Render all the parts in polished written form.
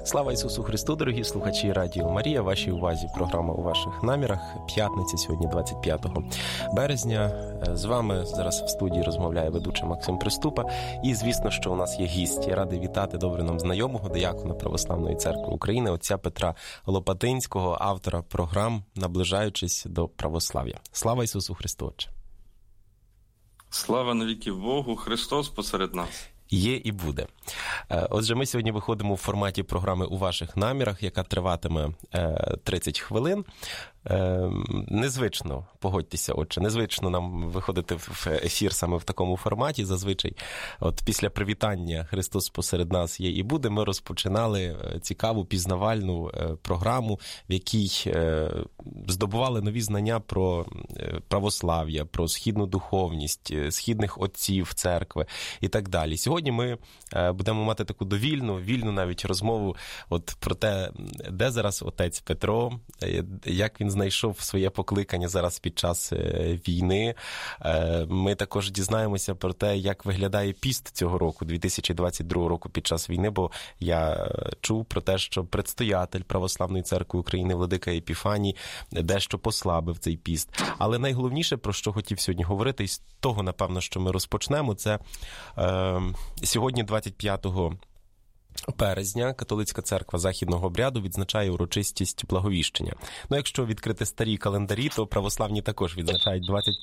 Слава Ісусу Христу, дорогі слухачі Радіо Марія. Вашій увазі програма «У ваших намірах». П'ятниця, сьогодні 25 березня. З вами зараз в студії розмовляє ведучий Максим Приступа. І, звісно, що у нас є гість. Я радий вітати добре нам знайомого, диякона Православної Церкви України, отця Петра Лопатинського, автора програм «Наближаючись до православ'я». Слава Ісусу Христу, Отче! Слава навіки Богу! Христос посеред нас! Є і буде. Отже, ми сьогодні виходимо в форматі програми «У ваших намірах», яка триватиме 30 хвилин. Незвично, погодьтеся, Отче, незвично нам виходити в ефір саме в такому форматі. Зазвичай, от після привітання «Христос посеред нас є і буде» ми розпочинали цікаву пізнавальну програму, в якій здобували нові знання про православ'я, про східну духовність, східних отців церкви і так далі. Сьогодні ми будемо мати таку вільну навіть розмову от про те, де зараз отець Петро, як він знайшов своє покликання зараз під час війни. Ми також дізнаємося про те, як виглядає піст цього року, 2022 року під час війни, бо я чув про те, що предстоятель Православної Церкви України владика Епіфаній дещо послабив цей піст. Але найголовніше, про що хотів сьогодні говорити, і з того, напевно, що ми розпочнемо, це сьогодні, 25 березня, католицька церква Західного обряду відзначає урочистість Благовіщення. Ну, якщо відкрити старі календарі, то православні також відзначають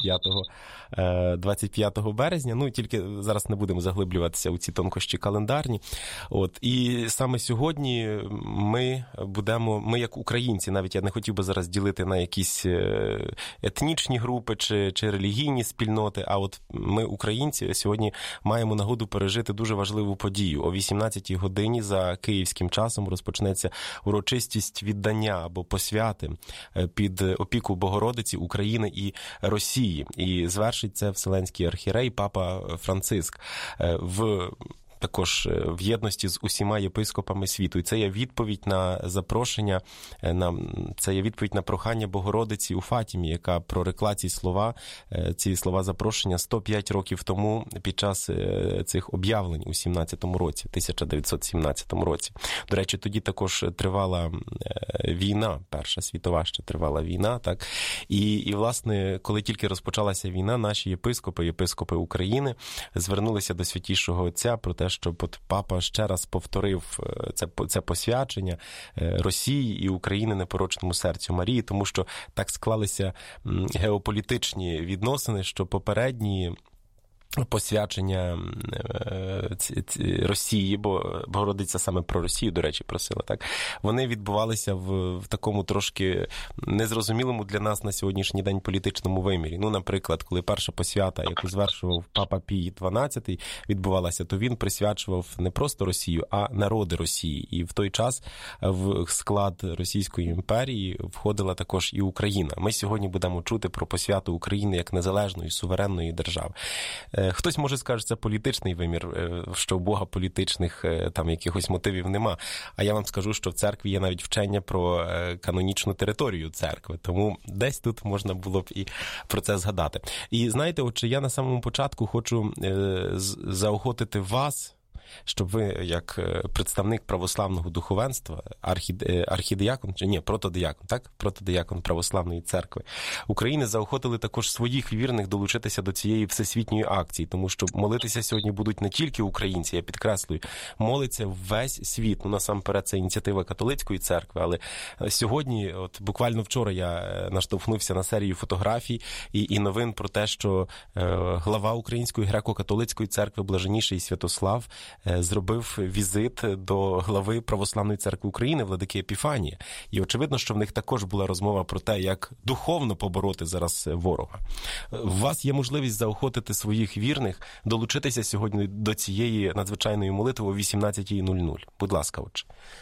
25 березня. Ну, тільки зараз не будемо заглиблюватися у ці тонкощі календарні. От. І саме сьогодні ми як українці, навіть я не хотів би зараз ділити на якісь етнічні групи чи релігійні спільноти, а от ми, українці, сьогодні маємо нагоду пережити дуже важливу подію. О 18-й годині за київським часом розпочнеться урочистість віддання або посвяти під опіку Богородиці України і Росії. І звершить це Вселенський архієрей Папа Франциск також в єдності з усіма єпископами світу. І це є відповідь на запрошення, це є відповідь на прохання Богородиці у Фатімі, яка прорекла ці слова запрошення 105 років тому під час цих об'явлень у 1917 році. До речі, тоді також тривала війна, Перша світова ще тривала війна, так? І власне, коли тільки розпочалася війна, наші єпископи України звернулися до Святішого Отця про те, щоб папа ще раз повторив це посвячення Росії і України непорочному серцю Марії, тому що так склалися геополітичні відносини, що попередні посвячення Росії, бо Богородиця саме про Росію, до речі, просила, так? Вони відбувалися в такому трошки незрозумілому для нас на сьогоднішній день політичному вимірі. Ну, наприклад, коли перша посвята, яку звершував Папа Пій XII, відбувалася, то він присвячував не просто Росію, а народи Росії. І в той час в склад Російської імперії входила також і Україна. Ми сьогодні будемо чути про посвяту України як незалежної, суверенної держави. Хтось може скаже, це політичний вимір, що у Бога політичних там якихось мотивів нема. А я вам скажу, що в церкві є навіть вчення про канонічну територію церкви. Тому десь тут можна було б і про це згадати. І знаєте, отже, я на самому початку хочу заохотити вас, щоб ви, як представник православного духовенства, протодиякон Православної Церкви України, заохотили також своїх вірних долучитися до цієї всесвітньої акції, тому що молитися сьогодні будуть не тільки українці, я підкреслюю, молиться весь світ. Ну, насамперед, це ініціатива католицької церкви, але сьогодні, от буквально вчора я наштовхнувся на серію фотографій і новин про те, що глава Української греко-католицької церкви Блаженніший Святослав зробив візит до глави Православної Церкви України, владики Епіфанія. І очевидно, що в них також була розмова про те, як духовно побороти зараз ворога. У вас є можливість заохотити своїх вірних долучитися сьогодні до цієї надзвичайної молитви о 18:00. Будь ласка, отче.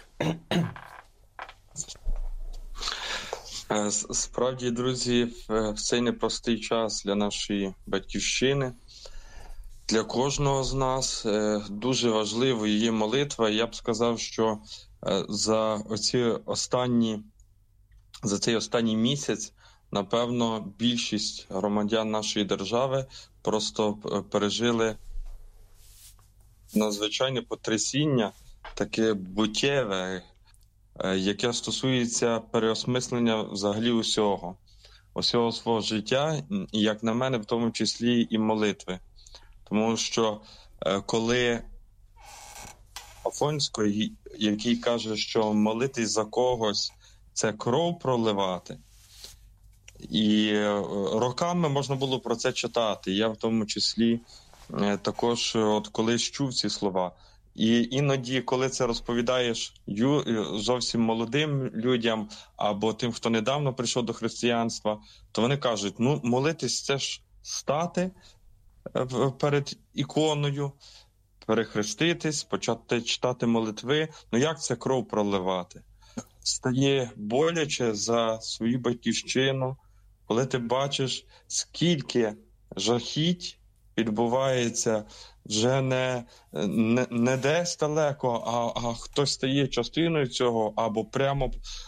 Справді, друзі, в цей непростий час для нашої батьківщини, для кожного з нас дуже важливою є молитва. Я б сказав, що за цей останній місяць, напевно, більшість громадян нашої держави просто пережили надзвичайне потрясіння, таке буттєве, яке стосується переосмислення взагалі усього свого життя, і, як на мене, в тому числі і молитви. Тому що коли Афонський, який каже, що молитись за когось – це кров проливати, і роками можна було про це читати. Я в тому числі також от колись чув ці слова. І іноді, коли це розповідаєш зовсім молодим людям або тим, хто недавно прийшов до християнства, то вони кажуть, молитись – це ж стати перед іконою, перехреститись, почати читати молитви. Як це кров проливати? Стає боляче за свою батьківщину, коли ти бачиш, скільки жахіть відбувається вже не десь далеко, а хтось стає частиною цього, або прямо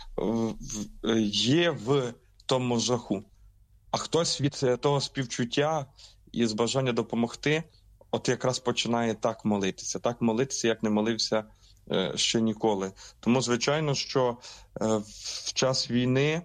є в тому жаху. А хтось від того співчуття і з бажання допомогти, от якраз починає так молитися, як не молився ще ніколи. Тому, звичайно, що в час війни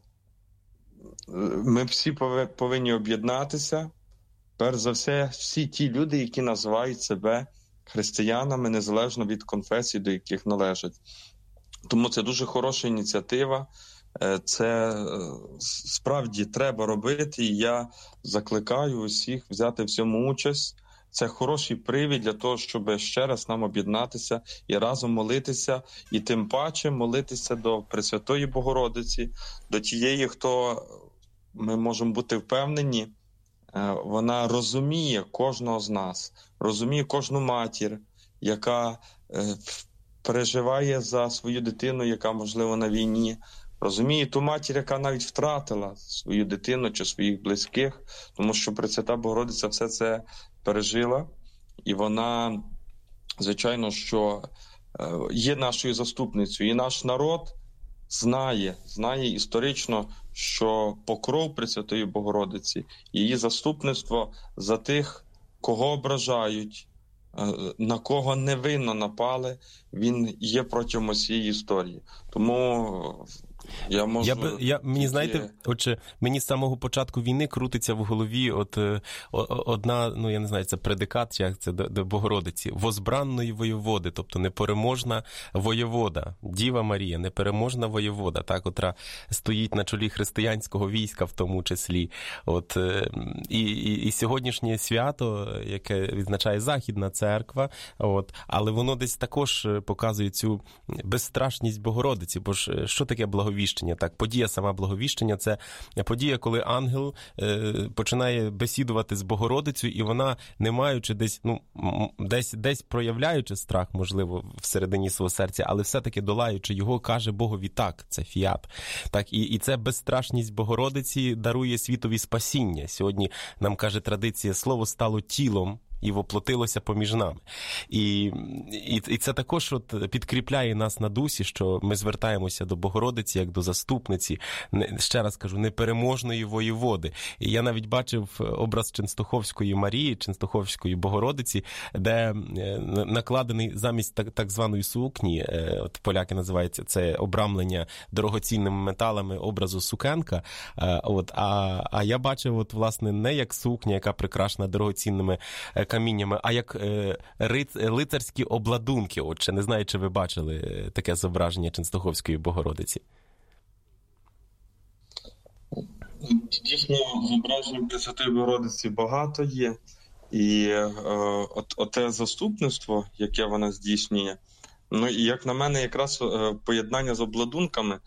ми всі повинні об'єднатися. Перш за все, всі ті люди, які називають себе християнами, незалежно від конфесій, до яких належать. Тому це дуже хороша ініціатива. Це справді треба робити, і я закликаю усіх взяти в цьому участь. Це хороший привід для того, щоб ще раз нам об'єднатися і разом молитися, і тим паче молитися до Пресвятої Богородиці, до тієї, хто, ми можемо бути впевнені, вона розуміє кожного з нас, розуміє кожну матір, яка переживає за свою дитину, яка, можливо, на війні, розуміє ту матір, яка навіть втратила свою дитину чи своїх близьких, тому що Пресвята Богородиця все це пережила, і вона, звичайно, що є нашою заступницею. І наш народ знає історично, що покров Пресвятої Богородиці, її заступництво за тих, кого ображають, на кого невинно напали, він є протягом усієї історії. Тому я можу... Мені, знаєте, отже, мені з самого початку війни крутиться в голові одна, я не знаю, це предикат, як це до Богородиці, возбранної воєводи, тобто непереможна воєвода, Діва Марія, непереможна воєвода, котра стоїть на чолі християнського війська в тому числі. І сьогоднішнє свято, яке відзначає Західна церква, але воно десь також показує цю безстрашність Богородиці, бо ж що таке благовіщення? Подія сама благовіщення – це подія, коли ангел починає бесідувати з Богородицею, і вона, не маючи десь проявляючи страх, можливо, всередині свого серця, але все-таки долаючи його, каже Богові так, це фіат. І це безстрашність Богородиці дарує світові спасіння. Сьогодні нам каже традиція, слово стало тілом і воплотилося поміж нами. І це також підкріпляє нас на дусі, що ми звертаємося до Богородиці як до заступниці, ще раз кажу, непереможної воєводи. І я навіть бачив образ Ченстоховської Марії, Ченстоховської Богородиці, де накладений замість так званої сукні, поляки називають це обрамлення дорогоцінними металами образу сукенка, а я бачив, власне, не як сукня, яка прикрашена дорогоцінними каміннями, а як лицарські обладунки. Отже, не знаю, чи ви бачили таке зображення Ченстоховської Богородиці. Дійсно, зображень Пресвятої Богородиці багато є. І оте заступництво, яке вона здійснює, і як на мене, якраз поєднання з обладунками,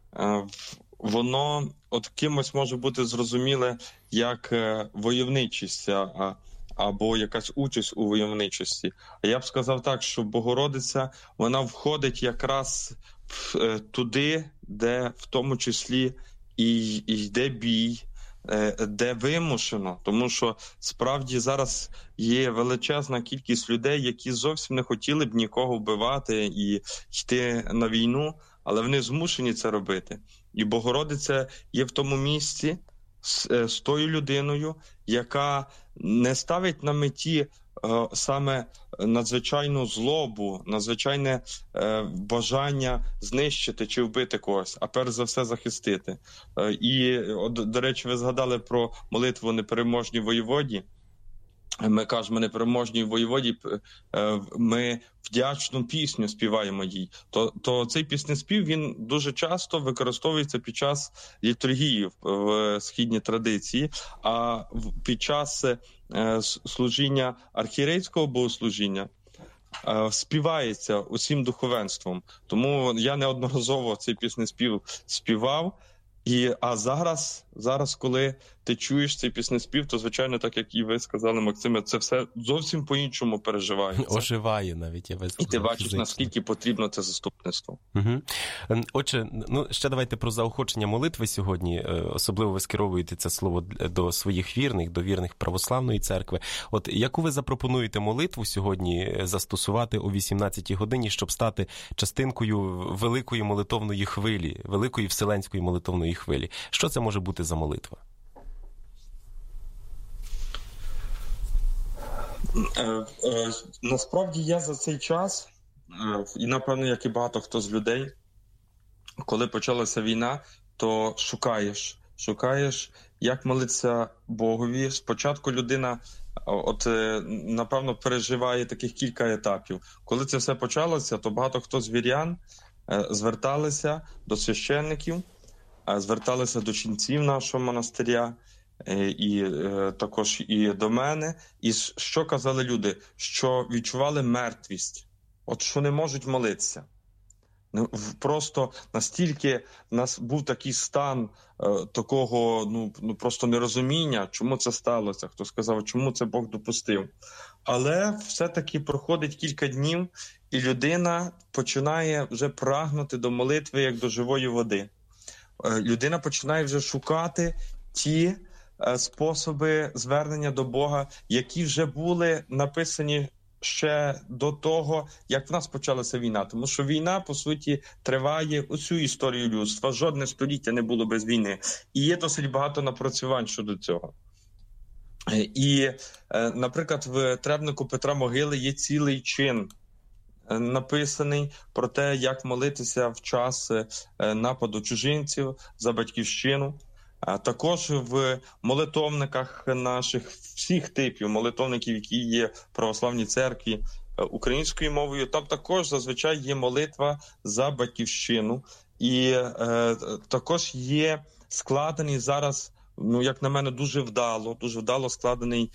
воно кимось може бути зрозуміле як войовничість, або якась участь у войовничості. А я б сказав так, що Богородиця, вона входить якраз туди, де в тому числі і йде бій, де вимушено. Тому що справді зараз є величезна кількість людей, які зовсім не хотіли б нікого вбивати і йти на війну, але вони змушені це робити. І Богородиця є в тому місці з тою людиною, яка не ставить на меті саме надзвичайну злобу, надзвичайне бажання знищити чи вбити когось, а перш за все захистити. І, до речі, ви згадали про молитву «Непереможній воєводі». Ми кажемо «Непереможній воєводі», ми вдячну пісню співаємо їй. То цей піснеспів, він дуже часто використовується під час літургії в східній традиції, а під час служіння архієрейського богослужіння співається усім духовенством. Тому я неодноразово цей піснеспів співав. А зараз, коли ти чуєш цей піснеспів, то, звичайно, так як і ви сказали, Максиме, це все зовсім по-іншому переживається. Оживає навіть, я би сказав. І ти бачиш, наскільки потрібно це заступництво. Угу. Отже, ще давайте про заохочення молитви сьогодні. Особливо ви скеровуєте це слово до своїх вірних, до вірних православної церкви. От яку ви запропонуєте молитву сьогодні застосувати о 18-й годині, щоб стати частинкою великої молитовної хвилі, великої вселенської молитовної хвилі? Що це може бути за молитва? Насправді я за цей час, і напевно, як і багато хто з людей, коли почалася війна, то шукаєш, як молитися Богові. Спочатку людина, напевно, переживає таких кілька етапів. Коли це все почалося, то багато хто з вірян зверталися до священників, зверталися до ченців нашого монастиря, і також і до мене. І що казали люди? Що відчували мертвість, що не можуть молитися. Просто настільки в нас був такий стан такого просто нерозуміння, чому це сталося. Хто сказав, чому це Бог допустив. Але все-таки проходить кілька днів, і людина починає вже прагнути до молитви, як до живої води. Людина починає вже шукати ті способи звернення до Бога, які вже були написані ще до того, як в нас почалася війна. Тому що війна, по суті, триває усю історію людства. Жодне століття не було без війни. І є досить багато напрацювань щодо цього. І, наприклад, в требнику Петра Могили є цілий чин, написаний про те, як молитися в час нападу чужинців за батьківщину. А також в молитовниках наших всіх типів, молитовників, які є в православній церкві українською мовою, там також зазвичай є молитва за батьківщину. І також є складений зараз, як на мене, дуже вдало складений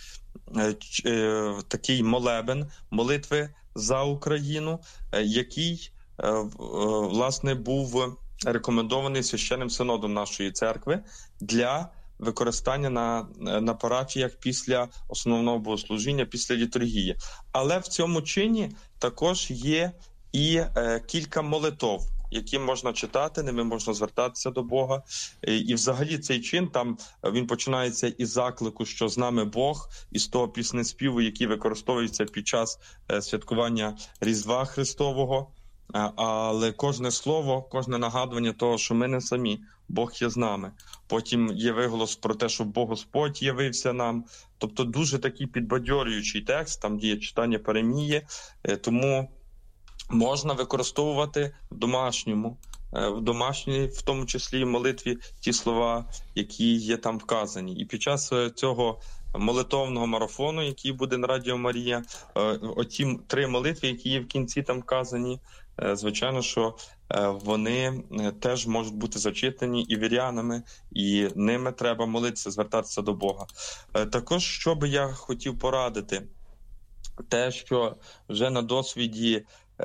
такий молебен молитви за Україну, який, власне, був рекомендований священним синодом нашої церкви для використання на парафіях після основного богослужіння, після літургії. Але в цьому чині також є і кілька молитов, які можна читати, ними можна звертатися до Бога. І взагалі цей чин, там він починається із заклику, що з нами Бог, із того піснеспіву, який використовується під час святкування Різдва Христового. Але кожне слово, кожне нагадування того, що ми не самі, Бог є з нами. Потім є виголос про те, що Бог Господь явився нам. Тобто дуже такий підбадьорюючий текст, там є читання Паремії, тому можна використовувати в домашній, в тому числі молитві, ті слова, які є там вказані. І під час цього молитовного марафону, який буде на Радіо Марія, оті 3 молитви, які є в кінці там вказані, звичайно, що вони теж можуть бути зачитані і вірянами, і ними треба молитися, звертатися до Бога. Також, що би я хотів порадити, те, що вже на досвіді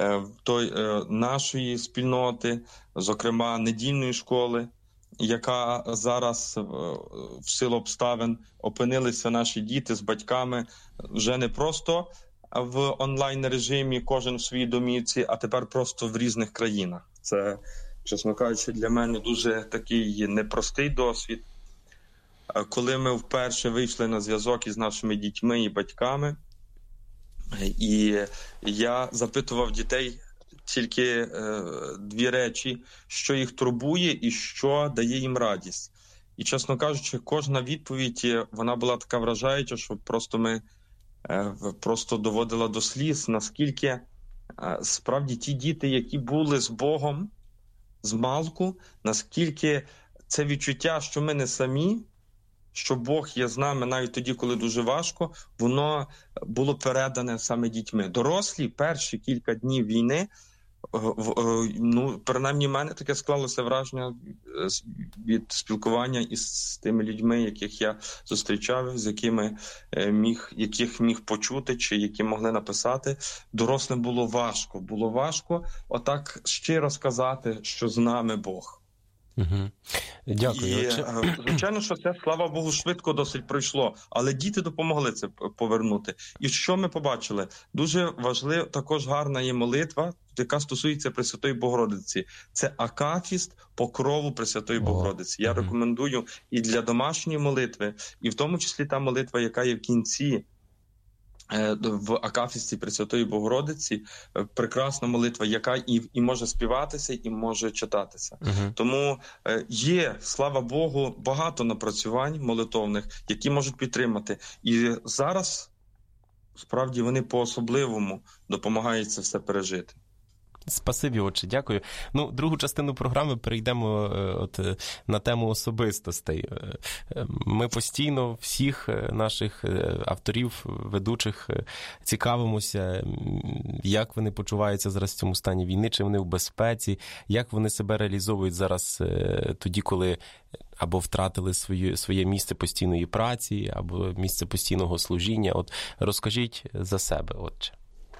нашої спільноти, зокрема недільної школи, яка зараз в силу обставин опинилися наші діти з батьками вже не просто в онлайн-режимі, кожен в своїй домівці, а тепер просто в різних країнах. Це, чесно кажучи, для мене дуже такий непростий досвід. Коли ми вперше вийшли на зв'язок із нашими дітьми і батьками, і я запитував дітей тільки 2 речі, що їх турбує і що дає їм радість. І, чесно кажучи, кожна відповідь, вона була така вражаюча, що просто ми просто доводила до сліз, наскільки справді ті діти, які були з Богом змалку, наскільки це відчуття, що ми не самі, що Бог є з нами навіть тоді, коли дуже важко, воно було передане саме дітьми. Дорослі перші кілька днів війни, принаймні в мене таке склалося враження від спілкування із тими людьми, яких я зустрічав, з яких міг почути, чи які могли написати. Дорослим було важко отак щиро сказати, що з нами Бог. Угу. Дякую. І, звичайно, що це, слава Богу, швидко досить пройшло, але діти допомогли це повернути. І що ми побачили? Дуже важлива, також гарна є молитва, яка стосується Пресвятої Богородиці. Це акафіст покрову Пресвятої Богородиці. Я рекомендую і для домашньої молитви, і в тому числі та молитва, яка є в кінці в акафісті Пресвятої Богородиці, прекрасна молитва, яка і може співатися, і може читатися. Тому є, слава Богу, багато напрацювань молитовних, які можуть підтримати. І зараз, справді, вони по-особливому допомагають це все пережити. Спасибі, отче, дякую. Другу частину програми перейдемо на тему особистостей. Ми постійно всіх наших авторів, ведучих цікавимося, як вони почуваються зараз в цьому стані війни, чи вони в безпеці, як вони себе реалізовують зараз тоді, коли або втратили своє місце постійної праці, або місце постійного служіння. Розкажіть за себе, отче.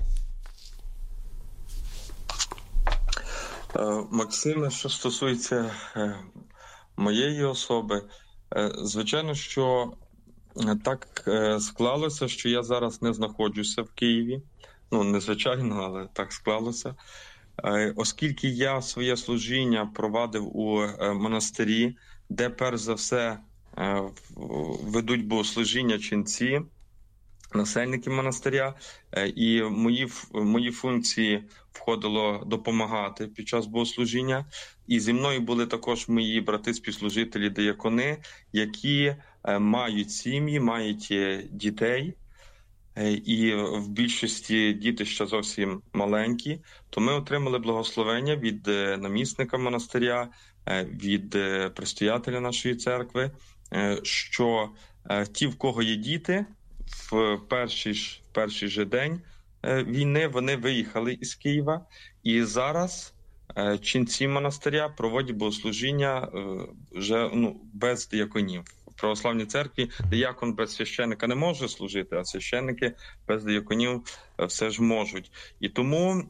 Максиме, що стосується моєї особи, звичайно, що так склалося, що я зараз не знаходжуся в Києві. Незвичайно, але так склалося. Оскільки я своє служіння провадив у монастирі, де перш за все ведуть богослужіння ченці, насельники монастиря, і мої функції входило допомагати під час богослужіння. І зі мною були також мої брати-співслужителі, диякони, які мають сім'ї, мають дітей, і в більшості діти ще зовсім маленькі, то ми отримали благословення від намісника монастиря, від предстоятеля нашої церкви, що ті, в кого є діти, в перший же день війни вони виїхали із Києва, і зараз ченці монастиря проводять богослужіння вже без дияконів. В православній церкві диякон без священника не може служити, а священники без дияконів все ж можуть. І тому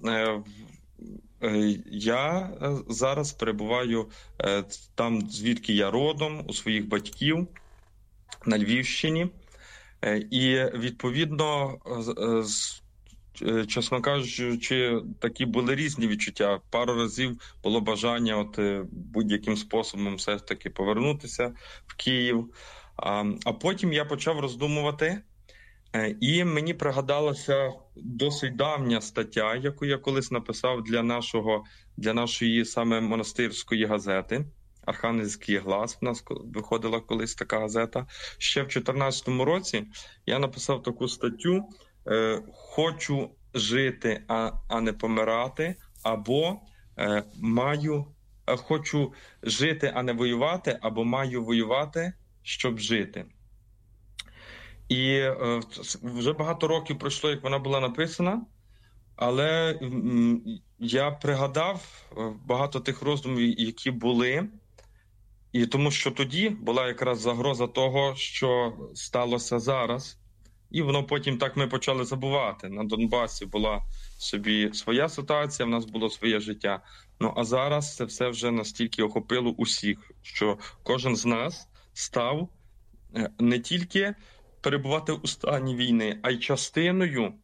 я зараз перебуваю там, звідки я родом, у своїх батьків на Львівщині. І, відповідно, чесно кажучи, такі були різні відчуття. Пару разів було бажання будь-яким способом все ж таки повернутися в Київ. А потім я почав роздумувати, і мені пригадалася досить давня стаття, яку я колись написав для нашої саме монастирської газети. «Архангельський глас», в нас виходила колись така газета. Ще в 2014 році я написав таку статтю «Хочу жити, а не помирати», або «Хочу жити, а не воювати», або «Маю воювати, щоб жити». І вже багато років пройшло, як вона була написана, але я пригадав багато тих роздумів, які були, і тому що тоді була якраз загроза того, що сталося зараз. І воно потім так ми почали забувати. На Донбасі була собі своя ситуація, в нас було своє життя. А зараз це все вже настільки охопило усіх, що кожен з нас став не тільки перебувати у стані війни, а й частиною,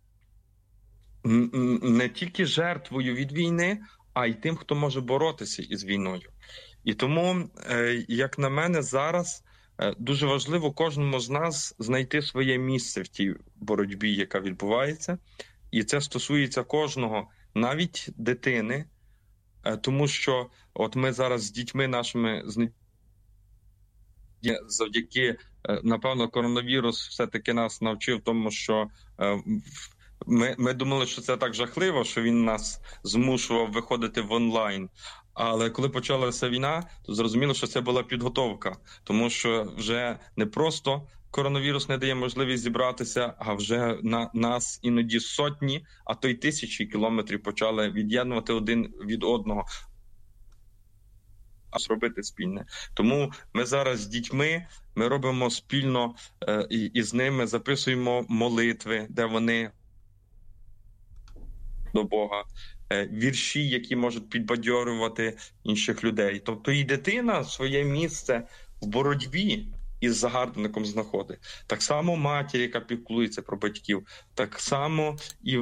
не тільки жертвою від війни, а й тим, хто може боротися із війною. І тому, як на мене, зараз дуже важливо кожному з нас знайти своє місце в тій боротьбі, яка відбувається. І це стосується кожного, навіть дитини, тому що ми зараз з дітьми нашими, з завдяки, напевно, коронавірус все-таки нас навчив тому, що ми думали, що це так жахливо, що він нас змушував виходити в онлайн. Але коли почалася війна, то зрозуміло, що це була підготовка. Тому що вже не просто коронавірус не дає можливість зібратися, а вже нас іноді сотні, а то й тисячі кілометрів почали від'єднувати один від одного. А зробити спільне. Тому ми зараз з дітьми, ми робимо спільно і з ними записуємо молитви, де вони до Бога, вірші, які можуть підбадьорювати інших людей. Тобто і дитина своє місце в боротьбі із загарбником знаходить. Так само матір, яка піклується про батьків, так само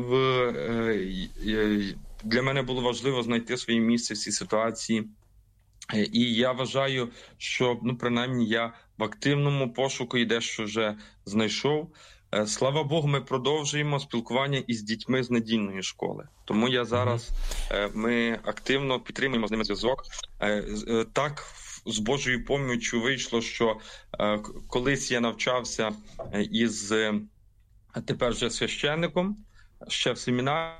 для мене було важливо знайти своє місце в цій ситуації. І я вважаю, що, принаймні, я в активному пошуку і дещо вже знайшов. Слава Богу, ми продовжуємо спілкування із дітьми з недільної школи. Тому я зараз, ми активно підтримуємо з ними зв'язок. Так, з Божою поміччю вийшло, що колись я навчався із тепер вже священником, ще в семінарі.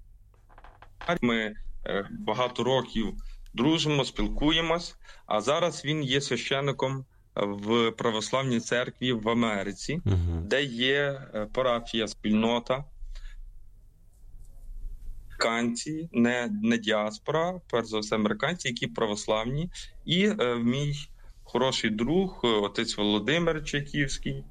Ми багато років дружимо, спілкуємось, а зараз він є священником в православній церкві в Америці, де є парафія, спільнота, американці, не діаспора, перш за все американці, які православні. І мій хороший друг, отець Володимир Чайківський,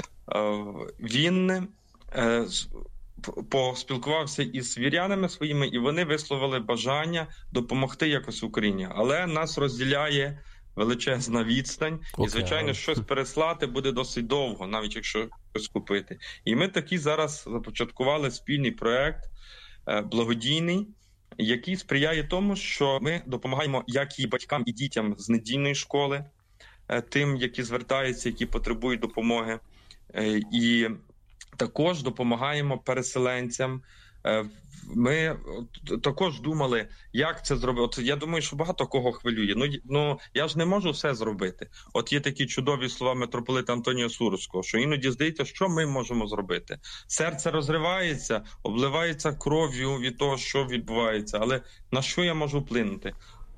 він поспілкувався із вірянами своїми, і вони висловили бажання допомогти якось Україні. Але нас розділяє величезна відстань, і, звичайно, щось переслати буде досить довго, навіть якщо щось купити. І ми такі зараз започаткували спільний проект благодійний, який сприяє тому, що ми допомагаємо як і батькам, і дітям з недільної школи, тим, які звертаються, які потребують допомоги, і також допомагаємо переселенцям. Ми також думали, як це зробити. От я думаю, що багато кого хвилює. Ну я ж не можу все зробити. От є такі чудові слова митрополита Антонія Сурського, що іноді здається, що ми можемо зробити. Серце розривається, обливається кров'ю від того, що відбувається. Але на що я можу вплинути?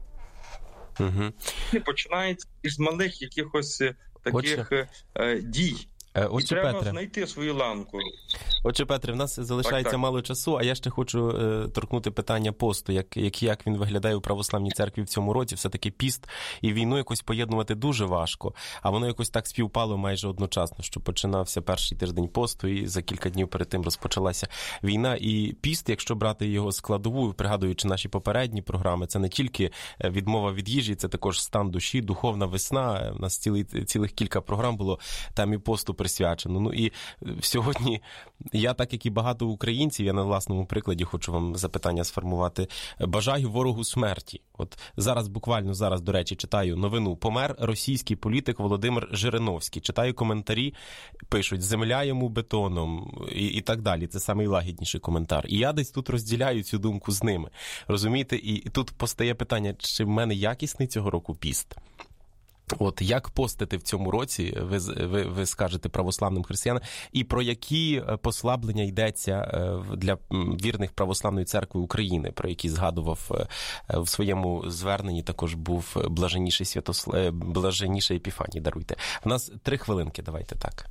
І починається із малих якихось таких дій. І треба Петре знайти свою ланку. Отже, Петре, в нас залишається мало часу, а я ще хочу торкнути питання посту, як він виглядає у православній церкві в цьому році. Все-таки піст і війну якось поєднувати дуже важко, а воно якось так співпало майже одночасно, що починався перший тиждень посту, і за кілька днів перед тим розпочалася війна. І піст, якщо брати його складову, пригадуючи наші попередні програми, це не тільки відмова від їжі, це також стан душі, духовна весна. У нас цілих кілька програм було там і посту присвячено. Ну і сьогодні я, так як і багато українців, я на власному прикладі хочу вам запитання сформувати. Бажаю ворогу смерті. От буквально зараз, до речі, читаю новину. Помер російський політик Володимир Жириновський. Читаю коментарі, пишуть: земля йому бетоном і так далі. Це найлагідніший коментар. І я десь тут розділяю цю думку з ними. Розумієте? І тут постає питання, чи в мене якісний цього року піст? От як постити в цьому році, ви скажете православним християнам, і про які послаблення йдеться для вірних Православної церкви України, про які згадував в своєму зверненні також був блаженніший Епіфаній, даруйте. У нас 3 хвилинки, давайте так.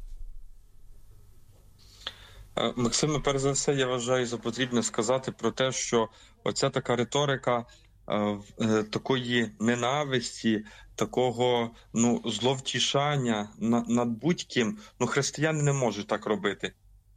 Максиме, перш за все, я вважаю за потрібне сказати про те, що оця така риторика такої ненависті, такого зловтішання над будь-ким, християни не можуть так робити.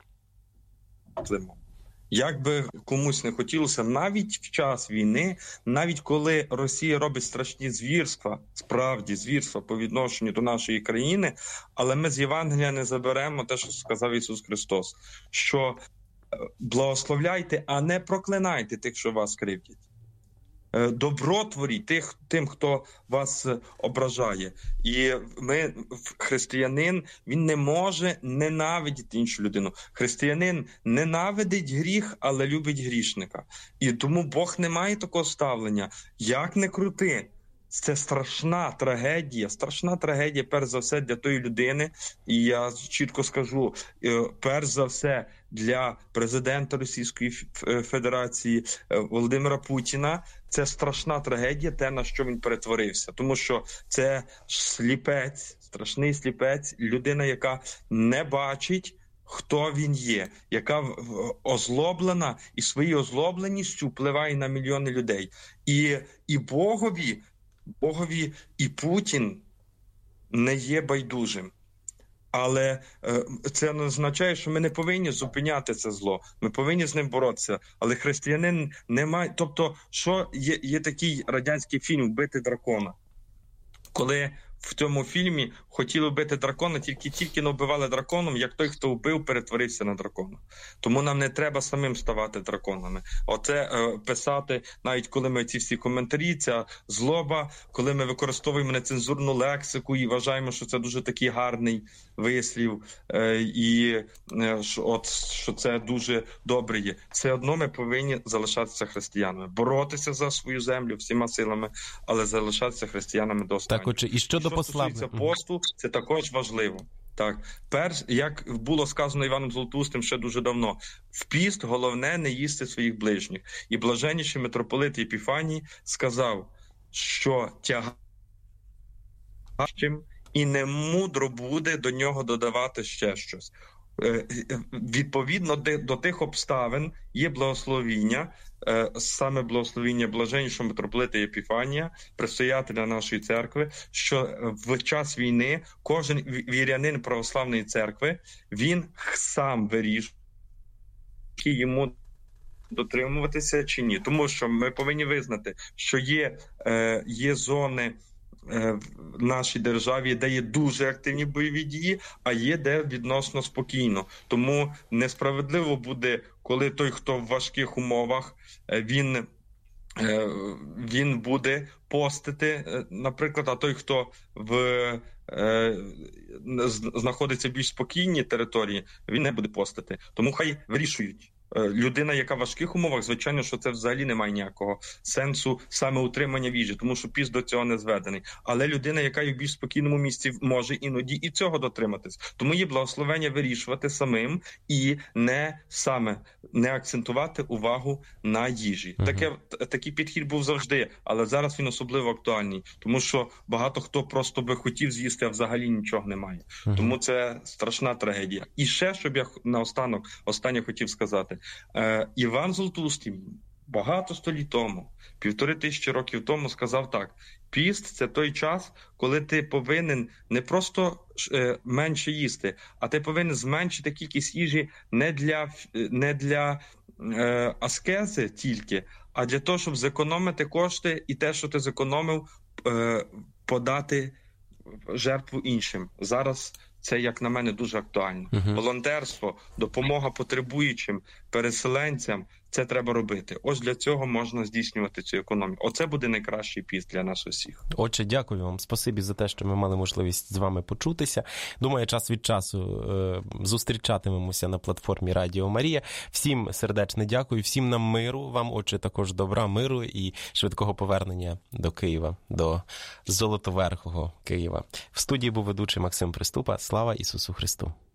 Як би комусь не хотілося, навіть в час війни, навіть коли Росія робить страшні звірства, справді звірства по відношенню до нашої країни, але ми з Євангелія не заберемо те, що сказав Ісус Христос, що благословляйте, а не проклинайте тих, що вас кривдять. Добротворіть тим, хто вас ображає. І християнин, він не може ненавидіти іншу людину. Християнин ненавидить гріх, але любить грішника. І тому Бог не має такого ставлення. Як не крути, це страшна трагедія, перш за все, для тої людини, і я чітко скажу, перш за все, для президента Російської Федерації Володимира Путіна, це страшна трагедія, те, на що він перетворився. Тому що це страшний сліпець, людина, яка не бачить, хто він є, яка озлоблена і своєю озлобленістю впливає на мільйони людей. І Богові і Путін не є байдужим. Але це не означає, що ми не повинні зупиняти це зло. Ми повинні з ним боротися. Але християнин не має... Тобто, що є такий радянський фільм «Вбити дракона», коли в цьому фільмі хотіли вбити дракона, тільки не вбивали драконом, як той, хто вбив, перетворився на дракона. Тому нам не треба самим ставати драконами. Оце писати, навіть коли ми ці всі коментарі, ця злоба, коли ми використовуємо нецензурну лексику і вважаємо, що це дуже такий гарний вислів, що це дуже добре є. Все одно ми повинні залишатися християнами, боротися за свою землю всіма силами, але залишатися християнами до останнього. Так, отже, і щодо стосується посту, це також важливо. Так, як було сказано Іваном Золотоустим ще дуже давно, в піст головне не їсти своїх ближніх. І блаженніший митрополит Епіфаній сказав, що тягарчим і немудро буде до нього додавати ще щось. Відповідно до тих обставин є благословіння, саме благословіння блаженнішого митрополита Епіфанія, предстоятеля нашої церкви, що в час війни кожен вірянин православної церкви, він сам вирішує, йому дотримуватися чи ні. Тому що ми повинні визнати, що є зони в нашій державі, де є дуже активні бойові дії, а є де відносно спокійно. Тому несправедливо буде, коли той, хто в важких умовах, він буде постити, наприклад, а той, хто знаходиться в більш спокійній території, він не буде постити. Тому хай вирішують. Людина, яка в важких умовах, звичайно, що це взагалі не має ніякого сенсу саме утримання в їжі, тому що піст до цього не зведений. Але людина, яка є в більш спокійному місці, може іноді і цього дотриматись. Тому є благословення вирішувати самим і не акцентувати увагу на їжі. Такий підхід був завжди, але зараз він особливо актуальний, тому що багато хто просто би хотів з'їсти, а взагалі нічого немає. Тому це страшна трагедія. І ще, щоб я останнє хотів сказати, Іван Золотоустий багато століть тому, 1500 років тому сказав так: піст – це той час, коли ти повинен не просто менше їсти, а ти повинен зменшити кількість їжі не для аскези тільки, а для того, щоб зекономити кошти і те, що ти зекономив, подати жертву іншим. Зараз це, як на мене, дуже актуально. Волонтерство, допомога потребуючим, переселенцям – це треба робити. Ось для цього можна здійснювати цю економіку. Оце буде найкращий піст для нас усіх. Отже, дякую вам. Спасибі за те, що ми мали можливість з вами почутися. Думаю, час від часу зустрічатимемося на платформі Радіо Марія. Всім сердечне дякую, всім нам миру, вам, отже, також добра, миру і швидкого повернення до Києва, до Золотоверхого Києва. В студії був ведучий Максим Приступа. Слава Ісусу Христу!